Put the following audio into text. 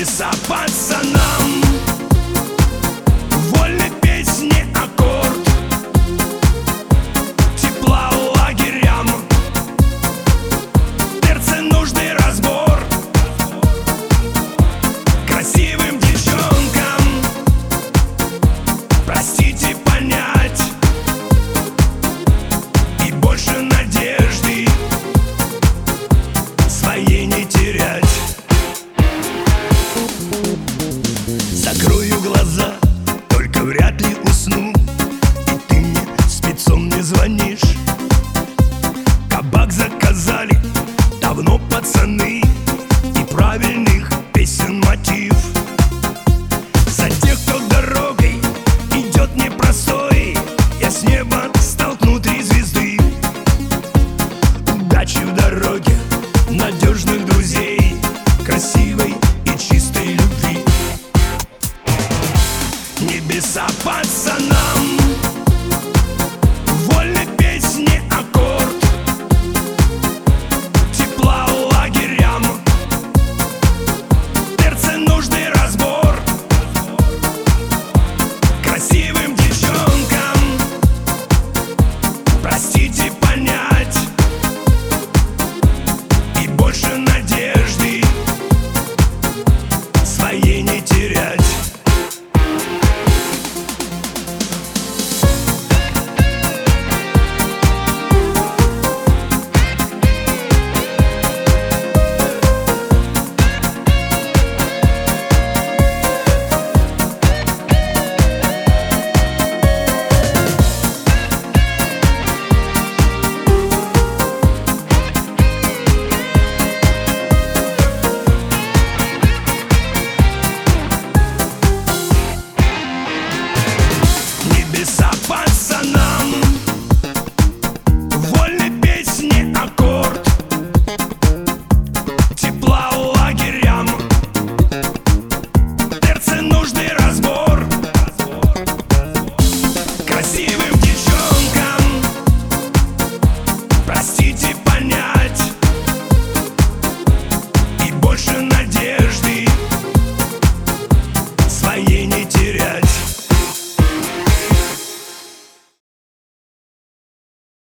адреса пацанам. Вольной песни аккорд, тепла лагерям, перцы нужный разбор. Красивым девчонкам простите понять, и больше надежды своей не терять. Закрою глаза, только вряд ли усну, и ты мне спецом не звонишь. Кабак заказали давно пацаны, и правильных песен мотив.